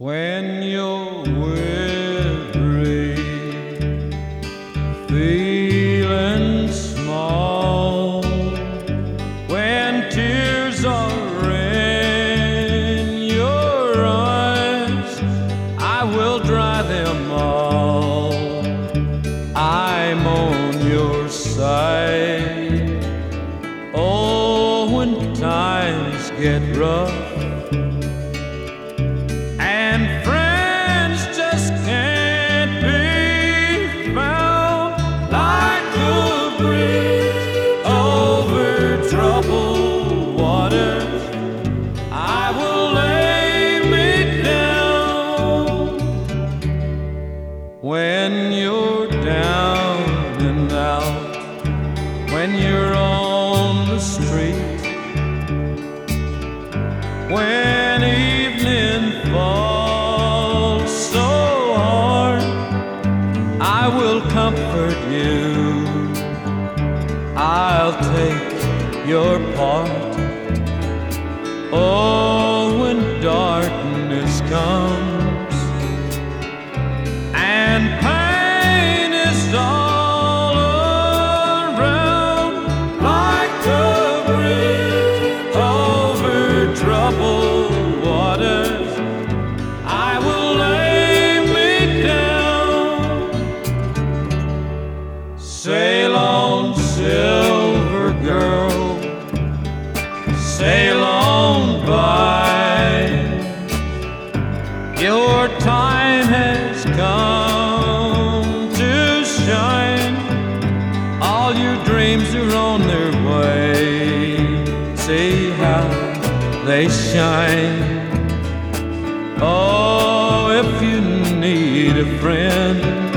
When you're weary, feeling small, when tears are in your eyes, I will dry them all. I'm on your side. Oh, when times get rough and friends just can't be found, like a bridge over troubled waters, I will lay me down. When you're down and out, when you're on the street, when evening falls so hard, I will comfort you. I'll take your part. Oh, when darkness comes and pain is all around, like a bridge over troubled waters, I will lay me down. Sail on, silver girl, sail on by. Your time has come to shine. All your dreams are on their way. See how they shine. Oh, if you need a friend,